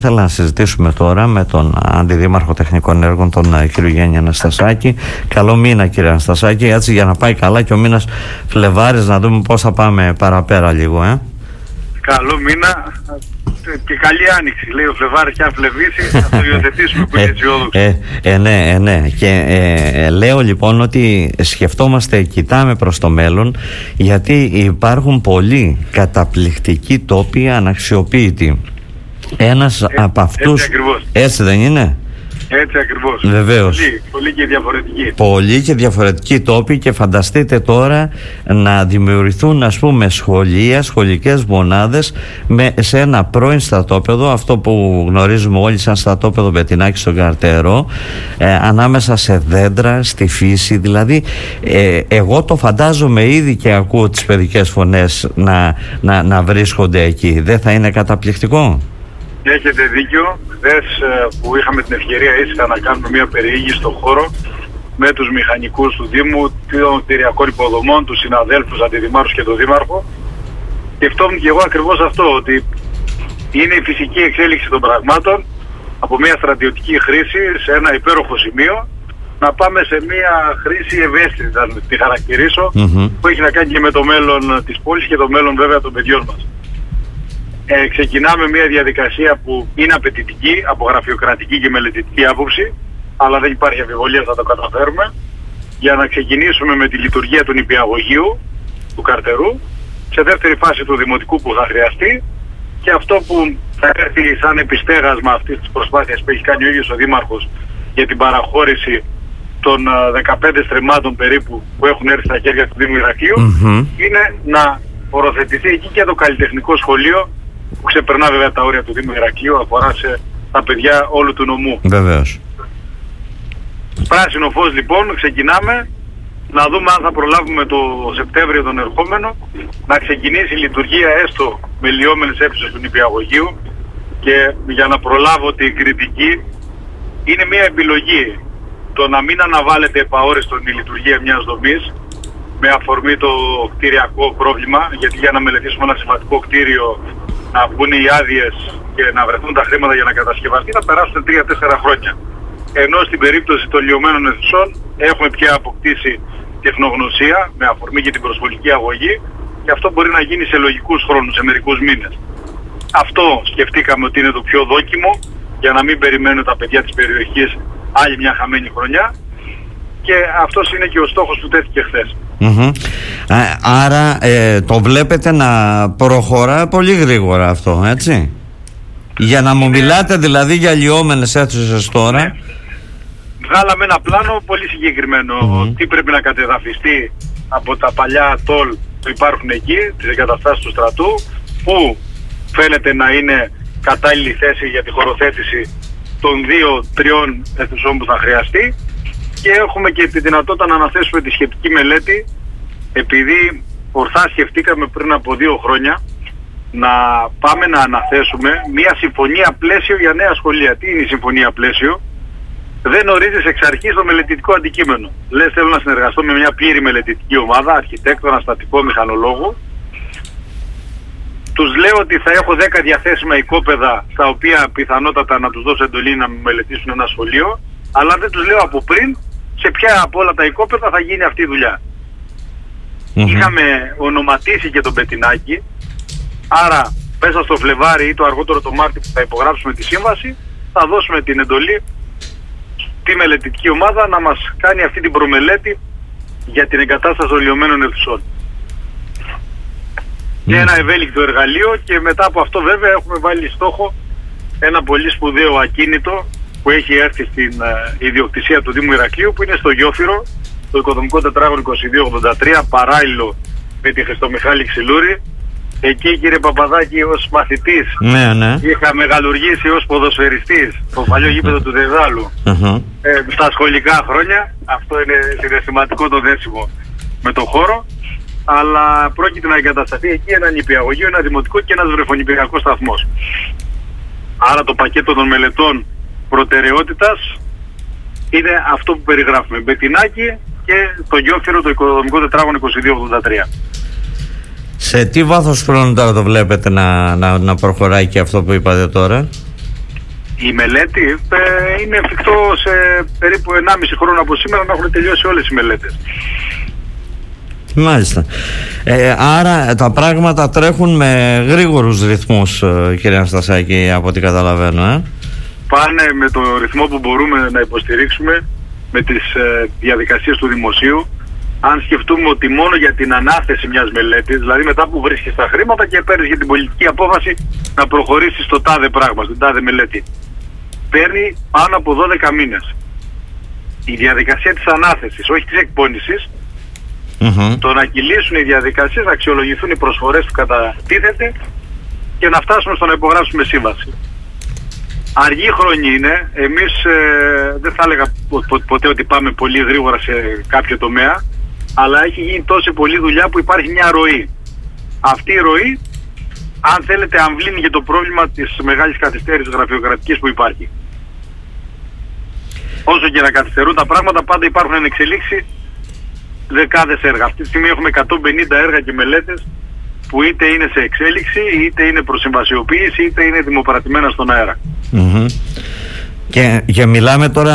Θέλω να συζητήσουμε τώρα με τον Αντιδήμαρχο Τεχνικών Έργων, τον κύριο Γιάννη Αναστασάκη. Καλό μήνα, κύριε Αναστασάκη, έτσι για να πάει καλά και ο μήνας Φλεβάρης, να δούμε πώς θα πάμε παραπέρα λίγο. Καλό μήνα και καλή άνοιξη. Λέει ο Φλεβάρης, και αν φλεβήσει θα το υιοθετήσουμε που είναι αισιόδοξο. Ναι. Και λέω λοιπόν ότι σκεφτόμαστε, κοιτάμε προς το μέλλον, γιατί υπάρχουν πολλοί καταπληκτικοί τόποι αναξιοποιητοί. Ένας από αυτούς. Έτσι δεν είναι? Έτσι ακριβώς. Βεβαίως. Πολύ και διαφορετικοί. Πολλοί και διαφορετικοί τόποι, και φανταστείτε τώρα να δημιουργηθούν, ας πούμε, σχολεία, σχολικές μονάδες σε ένα πρώην στρατόπεδο, αυτό που γνωρίζουμε όλοι σαν στρατόπεδο Μπετινάκη στον Καρτερό, ανάμεσα σε δέντρα, στη φύση. Δηλαδή εγώ το φαντάζομαι ήδη και ακούω τις παιδικές φωνές να βρίσκονται εκεί. Δεν θα είναι καταπληκτικό? Έχετε δίκιο. Χθες που είχαμε την ευκαιρία ήσυχα να κάνουμε μια περιήγηση στον χώρο με τους μηχανικούς του Δήμου, των κτηριακών υποδομών, τους συναδέλφους αντιδημάρχους και τον Δήμαρχο, σκεφτόμουν και εγώ ακριβώς αυτό, ότι είναι η φυσική εξέλιξη των πραγμάτων από μια στρατιωτική χρήση σε ένα υπέροχο σημείο να πάμε σε μια χρήση ευαίσθητη, θα τη χαρακτηρίσω, που έχει να κάνει και με το μέλλον της πόλης και το μέλλον βέβαια των παιδιών μας. Ξεκινάμε μια διαδικασία που είναι απαιτητική από γραφειοκρατική και μελετητική άποψη, αλλά δεν υπάρχει αμφιβολία, θα το καταφέρουμε, για να ξεκινήσουμε με τη λειτουργία του νηπιαγωγείου του Καρτερού, σε δεύτερη φάση του δημοτικού που θα χρειαστεί, και αυτό που θα έρθει σαν επιστέγασμα αυτής της προσπάθειας που έχει κάνει ο ίδιος ο Δήμαρχος για την παραχώρηση των 15 στρεμμάτων περίπου που έχουν έρθει στα χέρια του Δήμου Ηρακλείου, είναι να οροθετηθεί εκεί και το καλλιτεχνικό σχολείο, που ξεπερνά βέβαια τα όρια του Δήμου Ηρακλείου, αφορά σε τα παιδιά όλου του νομού. Βεβαίως. Πράσινο φως λοιπόν, ξεκινάμε να δούμε αν θα προλάβουμε το Σεπτέμβριο τον ερχόμενο να ξεκινήσει η λειτουργία έστω με λιώμενες αίθουσες του νηπιαγωγείου, και για να προλάβω την κριτική, είναι μια επιλογή το να μην αναβάλλεται επαόριστον η λειτουργία μιας δομής με αφορμή το κτηριακό πρόβλημα, γιατί για να μελετήσουμε ένα σημαντικό κτίριο, να βγουν οι άδειες και να βρεθούν τα χρήματα για να κατασκευαστεί, θα περάσουν 3-4 χρόνια. Ενώ στην περίπτωση των λιωμένων αιθουσών έχουμε πια αποκτήσει τεχνογνωσία με αφορμή και την προσβολική αγωγή, και αυτό μπορεί να γίνει σε λογικούς χρόνους, σε μερικούς μήνες. Αυτό σκεφτήκαμε ότι είναι το πιο δόκιμο, για να μην περιμένουν τα παιδιά της περιοχής άλλη μια χαμένη χρονιά, και αυτός είναι και ο στόχος που τέθηκε χθες. Άρα το βλέπετε να προχωρά πολύ γρήγορα αυτό, έτσι? Για να μου μιλάτε δηλαδή για λιώμενες αίθουσες τώρα. Ναι. Βγάλαμε ένα πλάνο πολύ συγκεκριμένο, τι πρέπει να κατεδαφιστεί από τα παλιά τόλ που υπάρχουν εκεί, τις εγκαταστάσεις του στρατού, που φαίνεται να είναι κατάλληλη θέση για τη χωροθέτηση των 2-3 αιθουσών που θα χρειαστεί, και έχουμε και τη δυνατότητα να αναθέσουμε τη σχετική μελέτη, επειδή ορθά σκεφτήκαμε πριν από 2 χρόνια να πάμε να αναθέσουμε μια συμφωνία πλαίσιο για νέα σχολεία. Τι είναι η συμφωνία πλαίσιο? Δεν ορίζεις εξ αρχής το μελετητικό αντικείμενο. Λες, θέλω να συνεργαστώ με μια πλήρη μελετητική ομάδα, αρχιτέκτονα, στατικό, μηχανολόγο. Τους λέω ότι θα έχω 10 διαθέσιμα οικόπεδα, στα οποία πιθανότατα να τους δώσω εντολή να μελετήσουν ένα σχολείο, αλλά δεν τους λέω από πριν σε ποια από όλα τα οικόπεδα θα γίνει αυτή η δουλειά. Είχαμε ονοματίσει και τον Μπετινάκη, άρα μέσα στο Φλεβάρι ή το αργότερο το Μάρτιο που θα υπογράψουμε τη σύμβαση, θα δώσουμε την εντολή στη μελετητική ομάδα να μας κάνει αυτή την προμελέτη για την εγκατάσταση των λιωμένων αιθουσών. Και ένα ευέλικτο εργαλείο, και μετά από αυτό βέβαια έχουμε βάλει στόχο ένα πολύ σπουδαίο ακίνητο που έχει έρθει στην ιδιοκτησία του Δήμου Ηρακλείου, που είναι στο Γιόφυρο, το οικοδομικό τετράγωνο 2283, παράλληλο με τη Χριστομιχάλη Ξυλούρη. Εκεί, κύριε Παπαδάκη, ως μαθητής είχα μεγαλουργήσει ως ποδοσφαιριστής στο παλιό γήπεδο του Δεδάλου στα σχολικά χρόνια. Αυτό είναι συναισθηματικό το δέσιμο με το χώρο, αλλά πρόκειται να εγκατασταθεί εκεί ένα νηπιαγωγείο, ένα δημοτικό και ένας βρεφονηπιακός σταθμός. Άρα το πακέτο των μελετών προτεραιότητας είναι αυτό που περιγράφουμε. Μπετινάκη και το Γιόφυρο, το οικοδομικό τετράγωνο 2283. Σε τι βάθος χρόνου τώρα το βλέπετε να προχωράει και αυτό που είπατε τώρα? Η μελέτη είναι εφικτό σε περίπου 1,5 χρόνο από σήμερα να έχουν τελειώσει όλες οι μελέτες. Μάλιστα. Άρα τα πράγματα τρέχουν με γρήγορους ρυθμούς, κύριε Αναστασάκη, από ό,τι καταλαβαίνω. Πάνε με το ρυθμό που μπορούμε να υποστηρίξουμε με τις διαδικασίες του δημοσίου. Αν σκεφτούμε ότι μόνο για την ανάθεση μιας μελέτης, δηλαδή μετά που βρίσκεις τα χρήματα και παίρνεις για την πολιτική απόφαση να προχωρήσεις στο τάδε πράγμα, στην τάδε μελέτη, παίρνει πάνω από 12 μήνες. Η διαδικασία της ανάθεσης, όχι της εκπόνησης, το να κυλήσουν οι διαδικασίες, να αξιολογηθούν οι προσφορές που κατατίθεται και να φτάσουμε στο να υπογράψουμε σύμβαση. Αργή χρόνη είναι. Εμείς δεν θα έλεγα ποτέ ότι πάμε πολύ γρήγορα σε κάποιο τομέα, αλλά έχει γίνει τόση πολλή δουλειά που υπάρχει μια ροή. Αυτή η ροή, αν θέλετε, αμβλύνει και το πρόβλημα της μεγάλης καθυστέρησης γραφειοκρατικής που υπάρχει. Όσο και να καθυστερούν τα πράγματα, πάντα υπάρχουν εν εξελίξει δεκάδες έργα. Αυτή τη στιγμή έχουμε 150 έργα και μελέτες που είτε είναι σε εξέλιξη, είτε είναι προς συμβασιοποίηση, είτε είναι δημοπρατημένα στον αέρα. Και μιλάμε τώρα,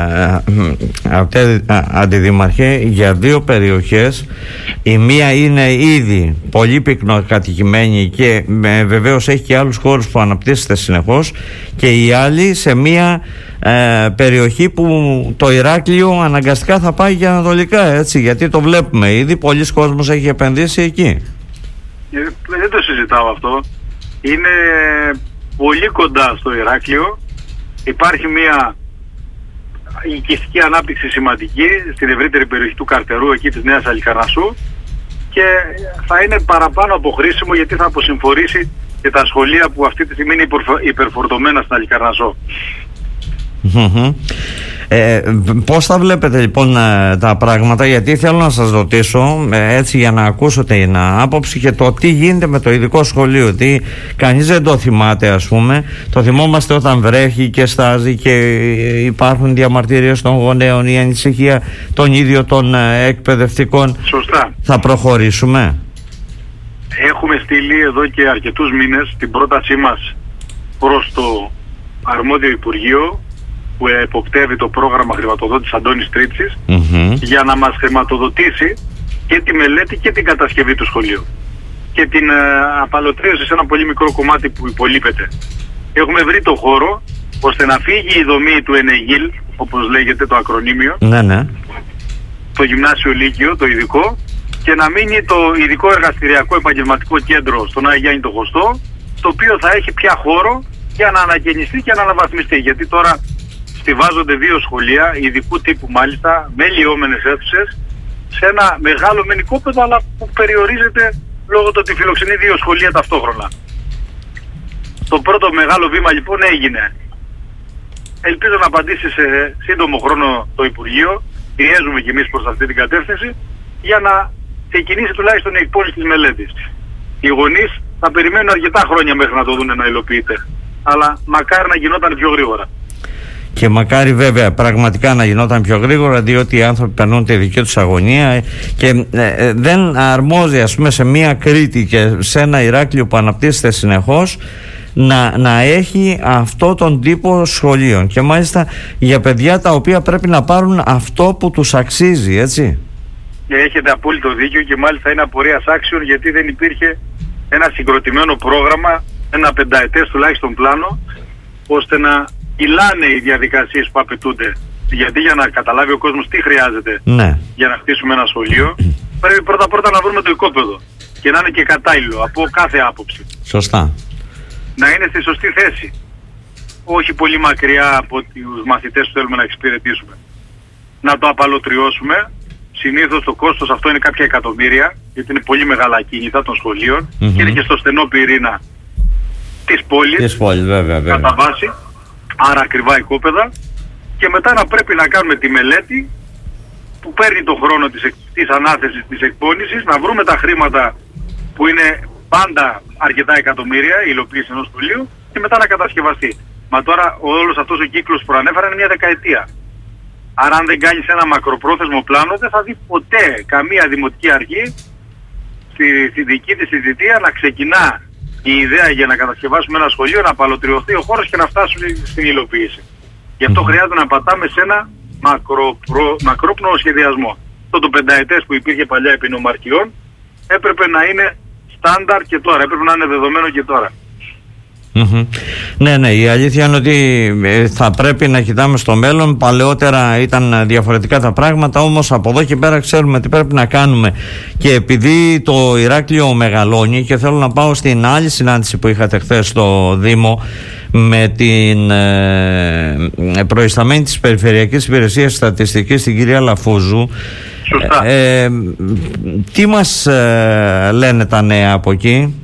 Αντιδημαρχέ, για δύο περιοχές. Η μία είναι ήδη πολύ πυκνοκατοικημένη και βεβαίως έχει και άλλους χώρους που αναπτύσσεται συνεχώς, και η άλλη σε μία περιοχή που το Ηράκλειο αναγκαστικά θα πάει για ανατολικά, έτσι, γιατί το βλέπουμε ήδη, πολλοί κόσμος έχει επενδύσει εκεί. Δεν το συζητάω αυτό. Είναι πολύ κοντά στο Ηράκλειο. Υπάρχει μια οικιστική ανάπτυξη σημαντική στην ευρύτερη περιοχή του Καρτερού, εκεί της Νέας Αλικαρνασσού, και θα είναι παραπάνω από χρήσιμο γιατί θα αποσυμφορήσει και τα σχολεία που αυτή τη στιγμή είναι υπερφορτωμένα στην Αλικαρνασσό. Πώς θα βλέπετε λοιπόν τα πράγματα, γιατί θέλω να σας ρωτήσω έτσι για να ακούσω την άποψη και το τι γίνεται με το ειδικό σχολείο, ότι κανείς δεν το θυμάται, ας πούμε. Το θυμόμαστε όταν βρέχει και στάζει και υπάρχουν διαμαρτυρίες των γονέων, η ανησυχία των ίδιων των εκπαιδευτικών. Σωστά. Θα προχωρήσουμε? Έχουμε στείλει εδώ και αρκετούς μήνες την πρότασή μας προς το αρμόδιο Υπουργείο που εποπτεύει το πρόγραμμα χρηματοδότησης Αντώνης Τρίτσης, για να μας χρηματοδοτήσει και τη μελέτη και την κατασκευή του σχολείου και την απαλωτρίωση σε ένα πολύ μικρό κομμάτι που υπολείπεται. Έχουμε βρει το χώρο ώστε να φύγει η δομή του ΕΝΕΓΙΛ, όπως λέγεται το ακρονίμιο, το γυμνάσιο λύκειο, το ειδικό, και να μείνει το ειδικό εργαστηριακό επαγγελματικό κέντρο στον Άγιο Γιάννη το Χωστό, το οποίο θα έχει πια χώρο για να ανακαινιστεί και να αναβαθμιστεί, γιατί τώρα στιβάζονται δύο σχολεία, ειδικού τύπου μάλιστα, με λιώμενες αίθουσες, σε ένα μεγάλο μενικόπεδο, αλλά που περιορίζεται λόγω του ότι φιλοξενεί δύο σχολεία ταυτόχρονα. Το πρώτο μεγάλο βήμα λοιπόν έγινε. Ελπίζω να απαντήσει σε σύντομο χρόνο το Υπουργείο, πιέζουμε κι εμείς προς αυτή την κατεύθυνση, για να ξεκινήσει τουλάχιστον η εκπόνηση της μελέτης. Οι γονείς θα περιμένουν αρκετά χρόνια μέχρι να το δουν να υλοποιείται, αλλά μακάρι να γινόταν πιο γρήγορα. Και μακάρι βέβαια πραγματικά να γινόταν πιο γρήγορα, διότι οι άνθρωποι περνούν τη δική τους αγωνία και δεν αρμόζει, ας πούμε, σε μια Κρήτη και σε ένα Ηράκλειο που αναπτύσσεται συνεχώς να έχει αυτό τον τύπο σχολείων, και μάλιστα για παιδιά τα οποία πρέπει να πάρουν αυτό που τους αξίζει, έτσι. Έχετε απόλυτο δίκιο, και μάλιστα είναι απορίας άξιων, γιατί δεν υπήρχε ένα συγκροτημένο πρόγραμμα, ένα πενταετές τουλάχιστον πλάνο, ώστε να κυλάνε οι διαδικασίες που απαιτούνται. Γιατί για να καταλάβει ο κόσμος τι χρειάζεται για να χτίσουμε ένα σχολείο, πρέπει πρώτα να βρούμε το οικόπεδο και να είναι και κατάλληλο από κάθε άποψη. Σωστά. Να είναι στη σωστή θέση. Όχι πολύ μακριά από τους μαθητές που θέλουμε να εξυπηρετήσουμε. Να το απαλωτριώσουμε. Συνήθως το κόστος αυτό είναι κάποια εκατομμύρια, γιατί είναι πολύ μεγάλα ακίνητα των σχολείων και είναι και στο στενό πυρήνα της πόλης, βέβαια. Κατά βάση. Άρα ακριβά οικόπεδα, και μετά να πρέπει να κάνουμε τη μελέτη που παίρνει το χρόνο της ανάθεσης, της εκπόνησης, να βρούμε τα χρήματα που είναι πάντα αρκετά εκατομμύρια, η υλοποίηση ενός σχολείου, και μετά να κατασκευαστεί. Μα τώρα όλος αυτός ο κύκλος που προανέφερα είναι μια δεκαετία. Άρα αν δεν κάνεις ένα μακροπρόθεσμο πλάνο, δεν θα δει ποτέ καμία δημοτική αρχή στη δική της θητεία να ξεκινά η ιδέα για να κατασκευάσουμε ένα σχολείο, να απαλωτριωθεί ο χώρος και να φτάσουμε στην υλοποίηση. Γι' αυτό χρειάζεται να πατάμε σε ένα μακρόπνοο σχεδιασμό. Αυτό το πενταετές που υπήρχε παλιά επί νομαρχιών έπρεπε να είναι στάνταρ και τώρα, έπρεπε να είναι δεδομένο και τώρα. Ναι, η αλήθεια είναι ότι θα πρέπει να κοιτάμε στο μέλλον. Παλαιότερα ήταν διαφορετικά τα πράγματα, όμως από εδώ και πέρα ξέρουμε τι πρέπει να κάνουμε. Και επειδή το Ηράκλειο μεγαλώνει, και θέλω να πάω στην άλλη συνάντηση που είχατε χθες στο Δήμο με την προϊσταμένη της Περιφερειακής Υπηρεσίας Στατιστικής, την κυρία Λαφούζου. Σωστά. Τι μας λένε τα νέα από εκεί?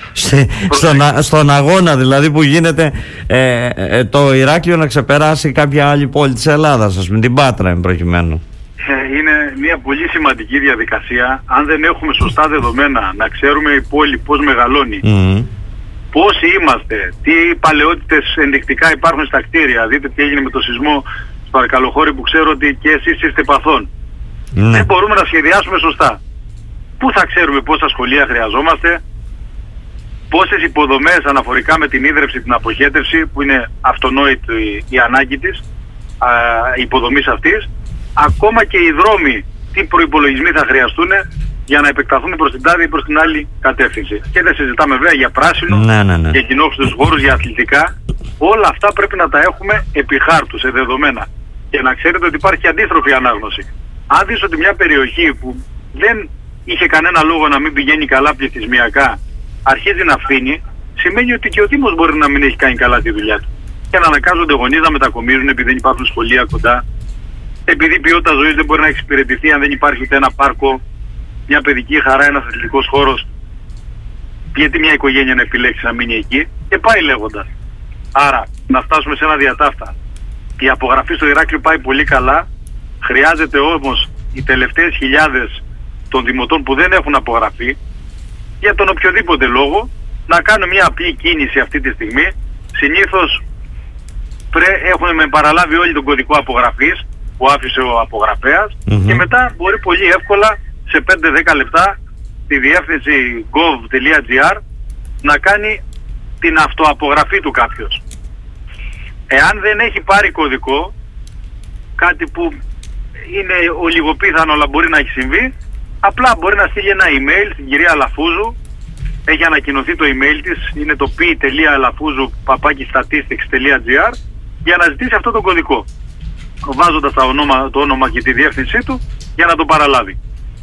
Στον αγώνα δηλαδή που γίνεται το Ηράκλειο να ξεπεράσει κάποια άλλη πόλη της Ελλάδας, ας πούμε την Πάτρα εν προκειμένου. Είναι μια πολύ σημαντική διαδικασία. Αν δεν έχουμε σωστά δεδομένα, να ξέρουμε η πόλη πώς μεγαλώνει, πόσοι είμαστε, τι παλαιότητες ενδεικτικά υπάρχουν στα κτίρια. Δείτε τι έγινε με το σεισμό στο Αρκαλοχώρι, που ξέρω ότι και εσείς είστε παθών. Δεν μπορούμε να σχεδιάσουμε σωστά. Πού θα ξέρουμε πόσα σχολεία χρειαζόμαστε, πόσες υποδομές αναφορικά με την ίδρυυση, την αποχέτευση, που είναι αυτονόητη η ανάγκη της υποδομής αυτής, ακόμα και οι δρόμοι, τι προϋπολογισμοί θα χρειαστούν για να επεκταθούν προς την τάδε ή προς την άλλη κατεύθυνση. Και δεν συζητάμε βέβαια για πράσινο, για κοινόχρηστους χώρους, για αθλητικά. Όλα αυτά πρέπει να τα έχουμε επί χάρτου, σε δεδομένα. Και να ξέρετε ότι υπάρχει αντίστροφη ανάγνωση. Αν δεις ότι μια περιοχή που δεν είχε κανένα λόγο να μην πηγαίνει καλά πληθυσμιακά αρχίζει να φθήνει, σημαίνει ότι και ο Δήμος μπορεί να μην έχει κάνει καλά τη δουλειά του. Και να αναγκάζονται γονείς να μετακομίζουν επειδή δεν υπάρχουν σχολεία κοντά, επειδή η ποιότητα ζωής δεν μπορεί να εξυπηρετηθεί αν δεν υπάρχει ούτε ένα πάρκο, μια παιδική χαρά, ένας αθλητικός χώρος. Γιατί μια οικογένεια να επιλέξει να μείνει εκεί, και πάει λέγοντας. Άρα, να φτάσουμε σε ένα διατάφτα. Η απογραφή στο Ηράκλειο πάει πολύ καλά. Χρειάζεται όμως οι τελευταίες χιλιάδες των δημοτών που δεν έχουν απογραφεί, για τον οποιοδήποτε λόγο, να κάνουν μια απλή κίνηση αυτή τη στιγμή. Συνήθως έχουν παραλάβει όλοι τον κωδικό απογραφής που άφησε ο απογραφέας, και μετά μπορεί πολύ εύκολα σε 5-10 λεπτά τη διεύθυνση gov.gr να κάνει την αυτοαπογραφή του κάποιος. Εάν δεν έχει πάρει κωδικό, κάτι που είναι ολιγοπίθανο αλλά μπορεί να έχει συμβεί, απλά μπορεί να στείλει ένα email στην κυρία Λαφούζου. Έχει ανακοινωθεί το email της, είναι το p.alafouzu@statistics.gr, για να ζητήσει αυτό το κωδικό, βάζοντας το όνομα και τη διεύθυνσή του για να το παραλάβει.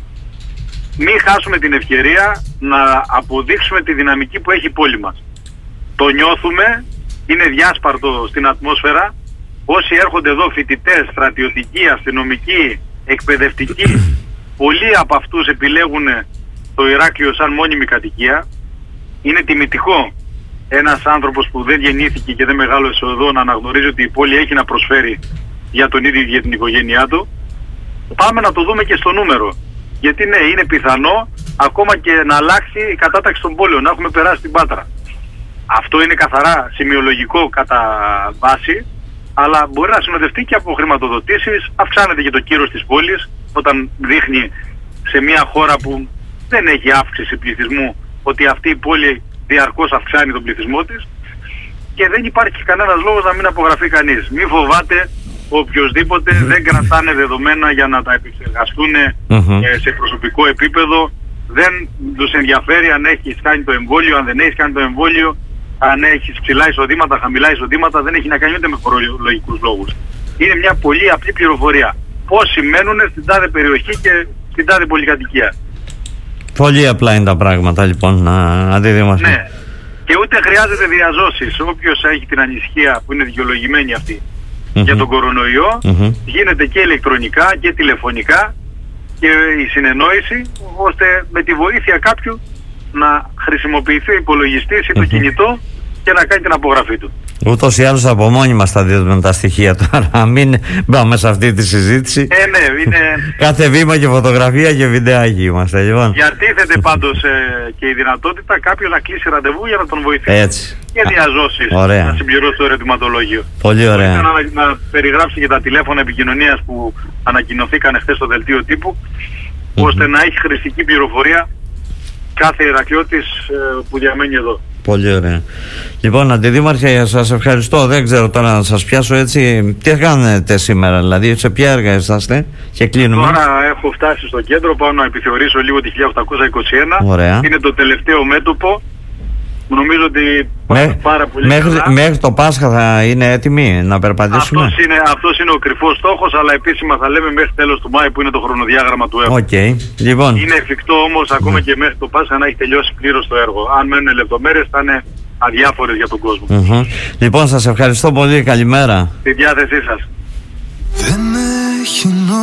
Μην χάσουμε την ευκαιρία να αποδείξουμε τη δυναμική που έχει η πόλη μας. Το νιώθουμε, είναι διάσπαρτο στην ατμόσφαιρα. Όσοι έρχονται εδώ, φοιτητές, στρατιωτικοί, αστυνομικοί, εκπαιδευτικοί, πολλοί από αυτούς επιλέγουν το Ηράκλειο σαν μόνιμη κατοικία. Είναι τιμητικό ένας άνθρωπος που δεν γεννήθηκε και δεν μεγάλωσε εδώ να αναγνωρίζει ότι η πόλη έχει να προσφέρει για τον ίδιο και για την οικογένειά του. Πάμε να το δούμε και στο νούμερο. Γιατί ναι, είναι πιθανό ακόμα και να αλλάξει η κατάταξη των πόλεων, να έχουμε περάσει την Πάτρα. Αυτό είναι καθαρά σημειολογικό κατά βάση, αλλά μπορεί να συνοδευτεί και από χρηματοδοτήσεις. Αυξάνεται και το κύρος της πόλης όταν δείχνει σε μια χώρα που δεν έχει αύξηση πληθυσμού ότι αυτή η πόλη διαρκώς αυξάνει τον πληθυσμό της, και δεν υπάρχει κανένας λόγος να μην απογραφεί κανείς. Μη φοβάται οποιοσδήποτε, δεν κρατάνε δεδομένα για να τα επεξεργαστούν σε προσωπικό επίπεδο. Δεν τους ενδιαφέρει αν έχεις κάνει το εμβόλιο, αν δεν έχεις κάνει το εμβόλιο, αν έχεις ψηλά εισοδήματα, χαμηλά εισοδήματα. Δεν έχει να κάνει ούτε με φορολογικούς λόγους. Είναι μια πολύ απλή πληροφορία. Πόσοι μένουν στην τάδε περιοχή και στην τάδε πολυκατοικία. Πολύ απλά είναι τα πράγματα, λοιπόν, να αντιδημαστούν. Ναι. Και ούτε χρειάζεται διαζώσεις. Όποιος έχει την ανησυχία, που είναι δικαιολογημένη αυτή, για τον κορονοϊό, γίνεται και ηλεκτρονικά και τηλεφωνικά, και η συνεννόηση, ώστε με τη βοήθεια κάποιου να χρησιμοποιηθεί ο υπολογιστής ή το κινητό και να κάνει την απογραφή του. Ούτως ή άλλως από μόνοι μας θα δίνουμε τα στοιχεία τώρα. Να μην πάμε σε αυτή τη συζήτηση. Ναι, είναι... Κάθε βήμα και φωτογραφία και βιντεάκι είμαστε, λοιπόν. Διατίθεται πάντως και η δυνατότητα κάποιος να κλείσει ραντεβού για να τον βοηθήσει. Έτσι. Και διαζώσεις να συμπληρώσει το ερωτηματολόγιο. Πολύ ωραία. Να περιγράψει και τα τηλέφωνα επικοινωνίας που ανακοινωθήκαν χθες στο δελτίο τύπου, ώστε να έχει χρηστική πληροφορία κάθε Ηρακλειώτης που διαμένει εδώ. Πολύ ωραία. Λοιπόν, Αντιδήμαρχε, σας ευχαριστώ. Δεν ξέρω τώρα να σας πιάσω έτσι. Τι κάνετε σήμερα, δηλαδή, σε ποια έργα είσαστε και κλείνουμε? Τώρα έχω φτάσει στο κέντρο, πάω να επιθεωρήσω λίγο τη 1821. Ωραία. Είναι το τελευταίο μέτωπο. Νομίζω ότι πάρα πολύ μέχρι το Πάσχα θα είναι έτοιμοι να περπατήσουμε. Αυτός είναι ο κρυφός στόχος, αλλά επίσημα θα λέμε μέχρι τέλος του Μάη, που είναι το χρονοδιάγραμμα του έργου. Okay. Λοιπόν. Είναι εφικτό όμως ακόμα και μέχρι το Πάσχα να έχει τελειώσει πλήρως το έργο. Αν μένουν λεπτομέρειες θα είναι αδιάφορες για τον κόσμο. Λοιπόν, σας ευχαριστώ πολύ. Καλημέρα. Στη διάθεσή σας.